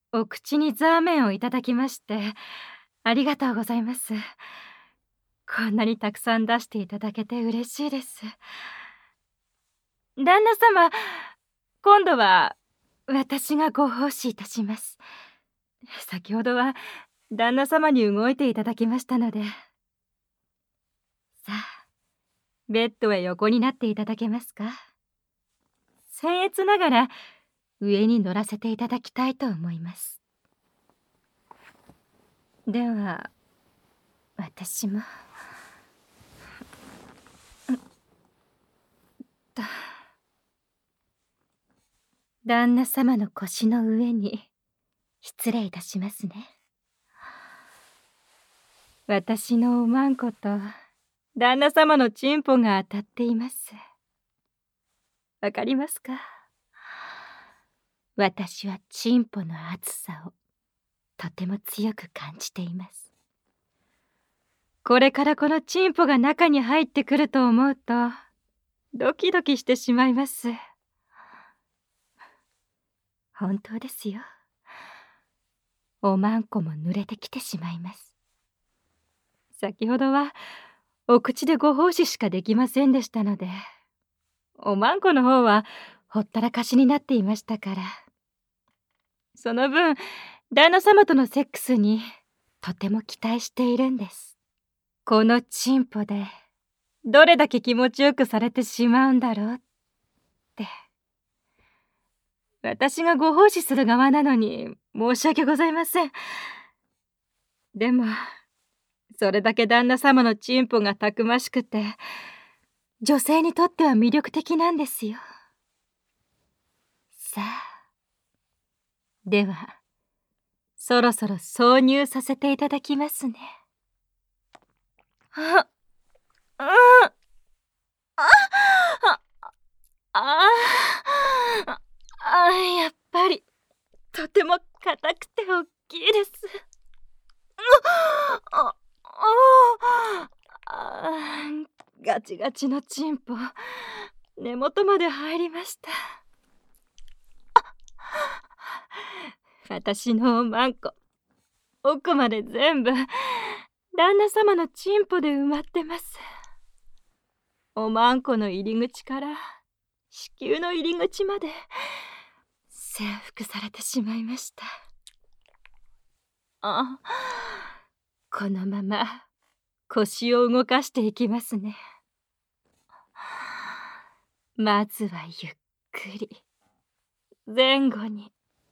お口にザーメンをいただきましてありがとうございます。こんなにたくさん出していただけて嬉しいです。旦那様、今度は私がご奉仕いたします。先ほどは旦那様に動いていただきましたので。さあ、ベッドへ横になっていただけますか。僭越ながら上に乗らせていただきたいと思います。では私も旦那様の腰の上に失礼いたしますね。私のおまんこと旦那様のチンポが当たっています。わかりますか。私はチンポの熱さをとても強く感じています。これからこのチンポが中に入ってくると思うとドキドキしてしまいます。本当ですよ。おまんこも濡れてきてしまいます。先ほどはお口でご奉仕しかできませんでしたので、おまんこの方はほったらかしになっていましたから、その分旦那様とのセックスにとても期待しているんです。このチンポでどれだけ気持ちよくされてしまうんだろうって。私がご奉仕する側なのに申し訳ございません。でもそれだけ旦那様のチンポがたくましくて女性にとっては魅力的なんですよ。さあ、ではそろそろ挿入させていただきますね。あ、うん、あ、やっぱりとても硬くて大きいです。ガチガチのチンポ根元まで入りました。私のおまんこ奥まで全部旦那様のチンポで埋まってます。おまんこの入り口から子宮の入り口まで征服されてしまいました。このまま腰を動かしていきますね。まずはゆっくり前後に。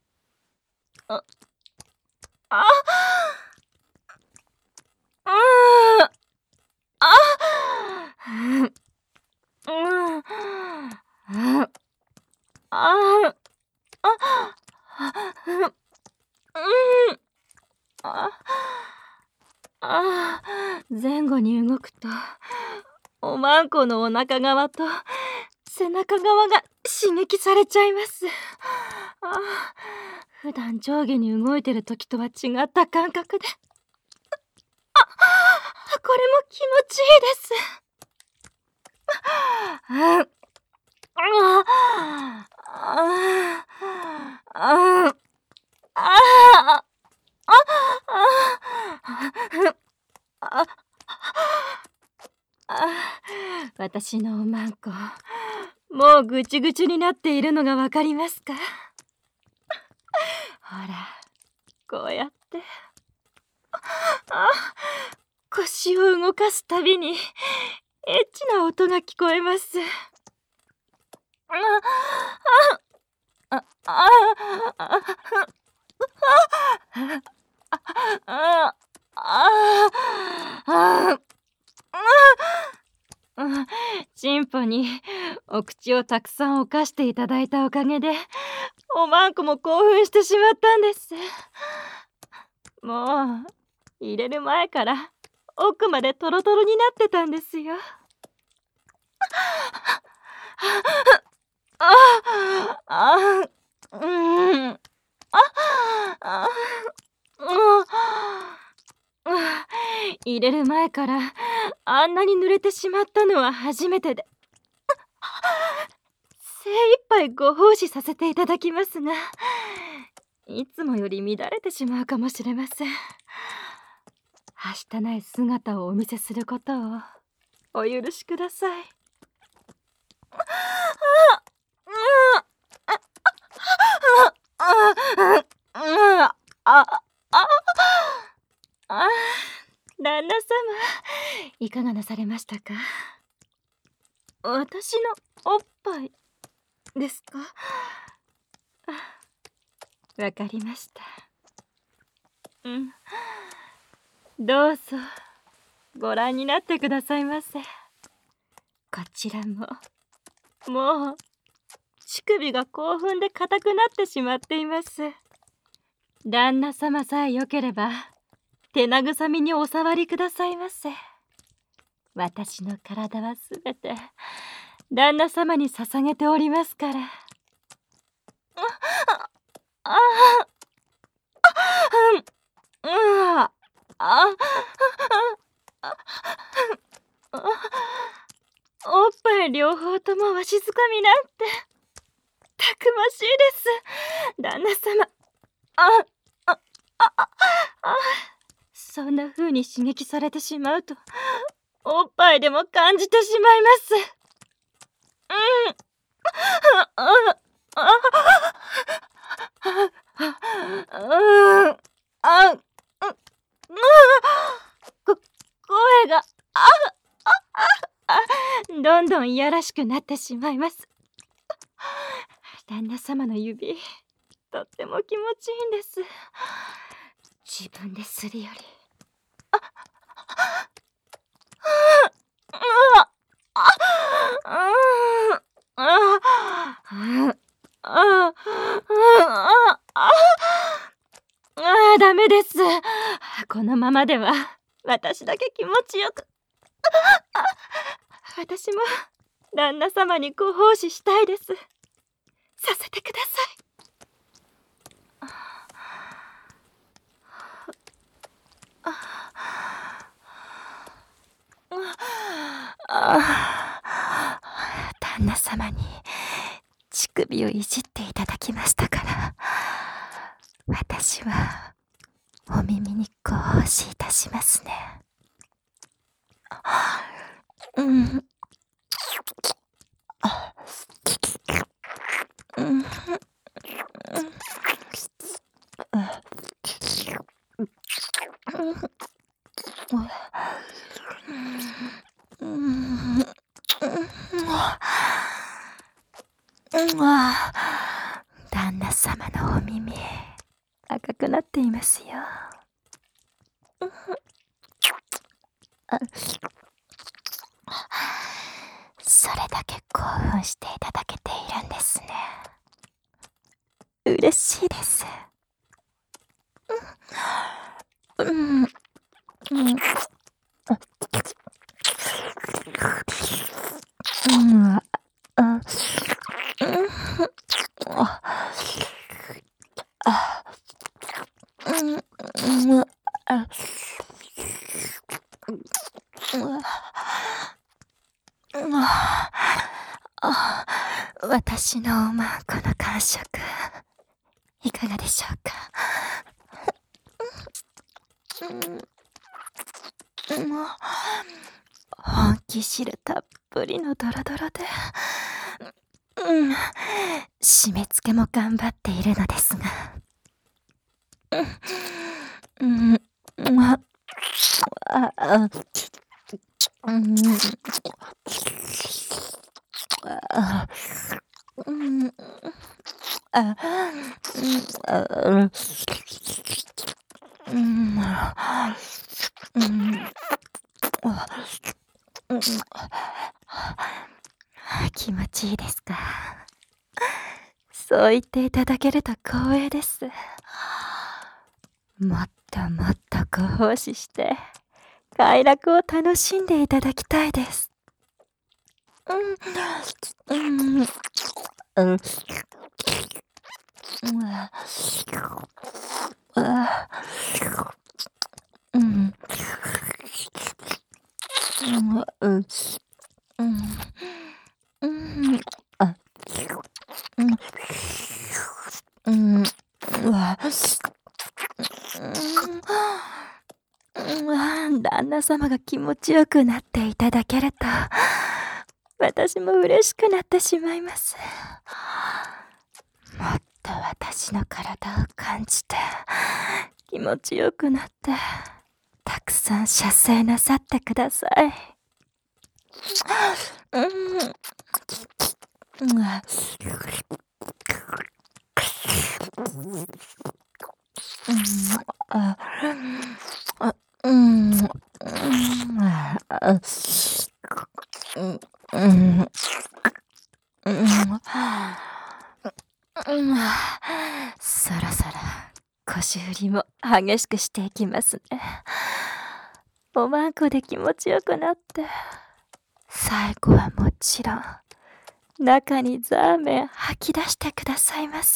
前後に動くとおまんこのお腹側と背中側が刺激されちゃいます。普段上下に動いてる時とは違った感覚で、これも気持ちいいです。私のおまんこもうぐちぐちになっているのがわかりますか。ほらこうやって腰を動かすたびにエッチな音が聞こえます。チンポにお口をたくさんおかしていただいたおかげでおまんこも興奮してしまったんです。もう入れる前から奥までトロトロになってたんですよ。入れる前からあんなに濡れてしまったのは初めてで、精一杯ご奉仕させていただきますが、 いつもより乱れてしまうかもしれません。はしたない姿をお見せすることをお許しください。旦那様、いかがなされましたか？私のおっぱいですか？わかりました。どうぞご覧になってくださいませ。こちらももう乳首が興奮で硬くなってしまっています。旦那様さえよければ手慰みにお触りくださいませ。私の体はすべて旦那様に捧げておりますから。おっぱい両方ともわしづかみなんてたくましいです、旦那様。そんな風に刺激されてしまうとおっぱいでも感じてしまいます。声がどんどんいやらしくなってしまいます。旦那様の指とっても気持ちいいんです。自分でするより。ダメです。このままでは私だけ気持ちよく。私も旦那様にご奉仕したいです。させてください。旦那様に乳首をいじっていただきましたから、私はお耳にご奉仕いたしますね。旦那様のお耳赤くなっていますよ。それだけ興奮していただけているんですね。嬉しいです。私のおまんこの感触いかがでしょうか？本気汁たっぷりのドロドロで、締め付けも頑張っているのですが、気持ちいいですか？そう言っていただけると光栄です。もっともっとご奉仕して快楽を楽しんでいただきたいです。 旦那様が気持ちよくなっていただけると、私も嬉しくなってしまいます。もっと私の体を感じて、気持ちよくなって、たくさん射精なさってください。そろそろ腰振りも激しくしていきますね。おまんこで気持ちよくなって、最後はもちろん中にザーメン吐き出してくださいませ。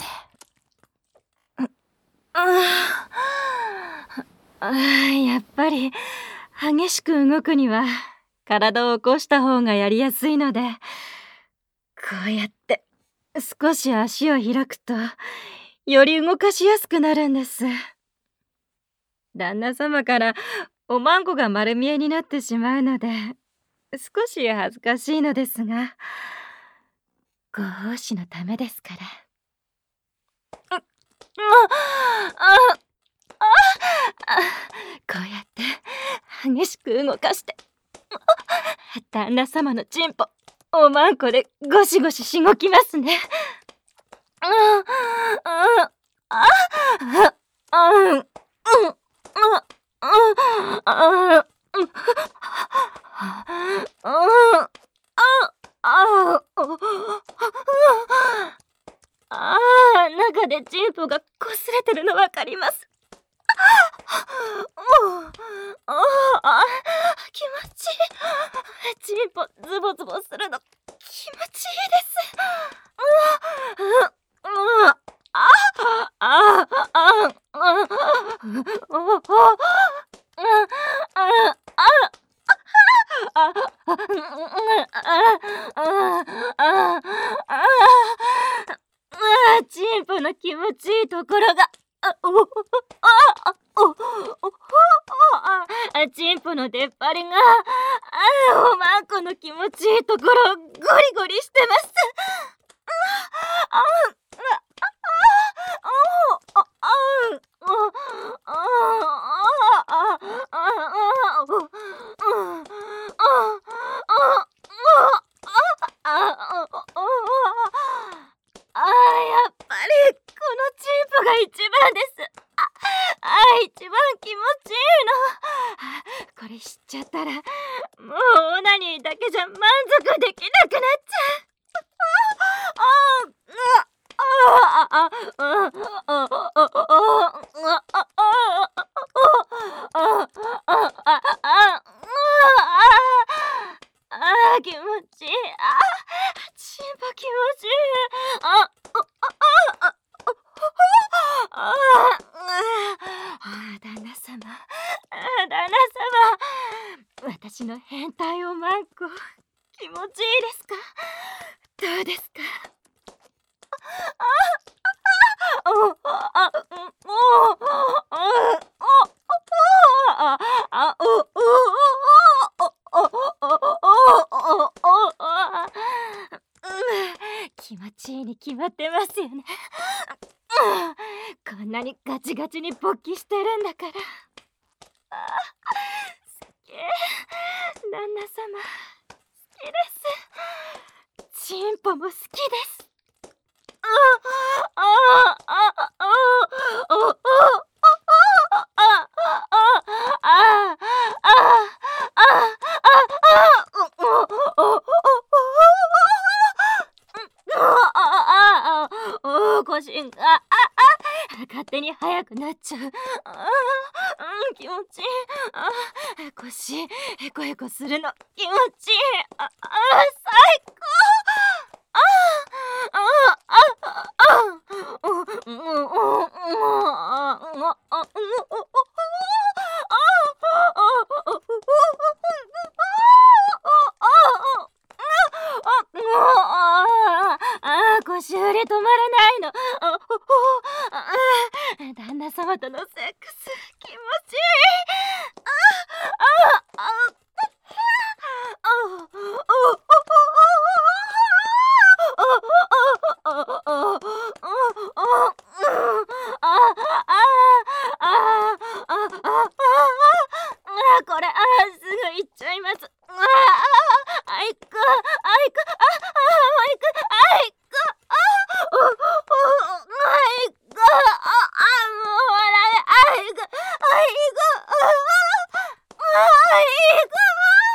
やっぱり激しく動くには体を起こした方がやりやすいので、こうやって少し足を開くとより動かしやすくなるんです。旦那様からおまんこが丸見えになってしまうので少し恥ずかしいのですが、ご奉仕のためですから。こうやって激しく動かして、旦那様のチンポおまんこでゴシゴシしごきますね。中でチンポが擦れてるのわかります。気持ちいい。チンポズボズボするの気持ちいいです。チンポの気持ちいいところが、チンポの出っ張りが、おまんこの気持ちいいところをゴリゴリしてます。やっぱりこのチンポが一番です。一番気持ちいいの。これ知っちゃったらもうオナニーだけじゃ満足できなくなっちゃう。気持ちいい。チンポ気持ちいい。旦那様、私の変態おまんこ気持ちいいですか？どうですか？気持ちいいに決まってますよね。こんなにガチガチに勃起してるんだから。すげえ、旦那様好きです。チンポも好きです。腰が勝手に速くなっちゃう。気持ちいい。腰ヘコヘコするの気持ちいい。最高。腰振り止まらないの。 旦那様とのセックス気持ちいい。これ、すぐ行っちゃいます。あいく、あいく、あいく、あいく、あいく、もうダメ、あいく、あいく、あいく、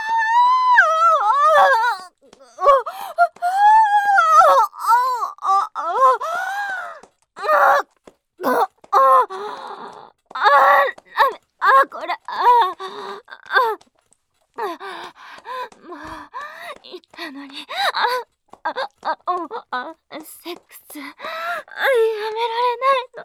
これ、もう言ったのに、セックスやめられないの。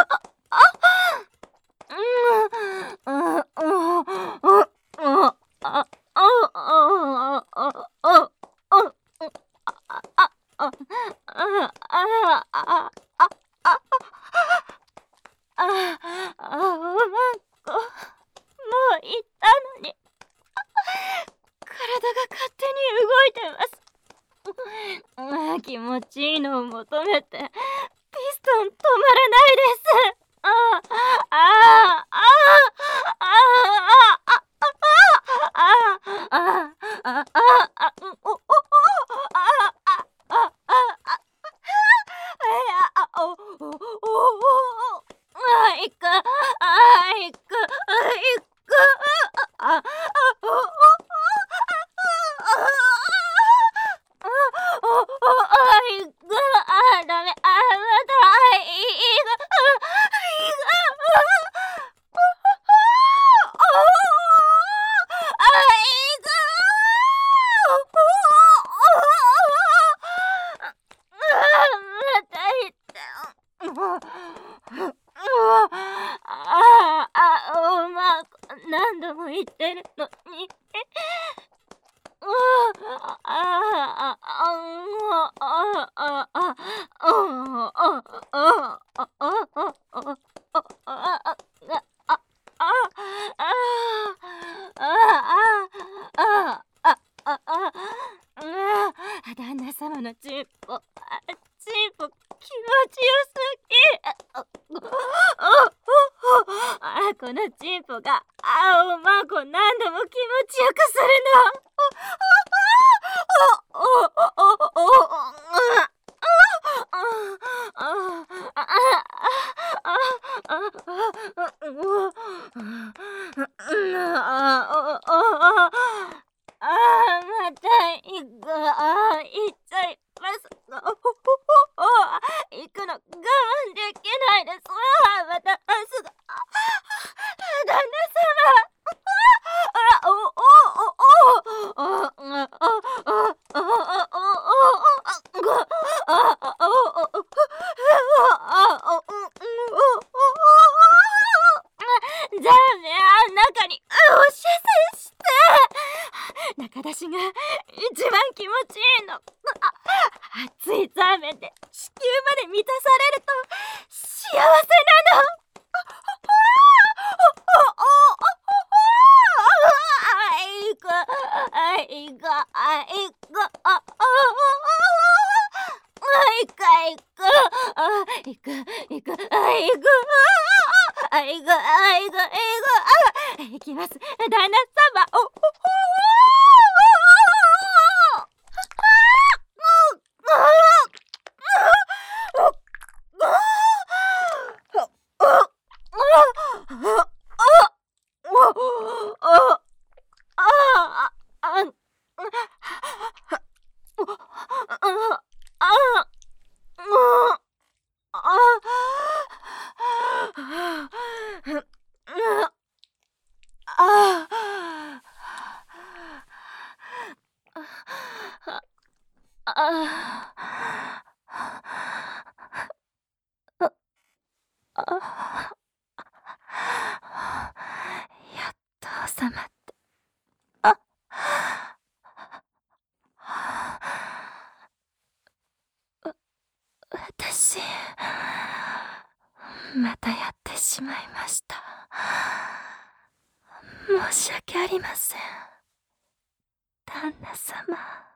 おまんこ、もう言ったのに、体が勝手に動いてます。気持ちいいのを求めて、ピストン止まらないです。いく、いく、いく、ダメ、また、何度も言ってるのに。旦那様のチンポ、気持ちよすぎ。このチンポがおまんこ何度も気持ちよくするの。また行く、行っちゃいます。行くの我慢できないです。またすぐ。旦那様。じゃあね、中におしゃせして。中出しが一番気持ちいいの。熱いザーメンで子宮まで満たされると幸せなの。行きます、旦那様。やっと収まって。私またやった。 てしまいました。申し訳ありません、旦那様。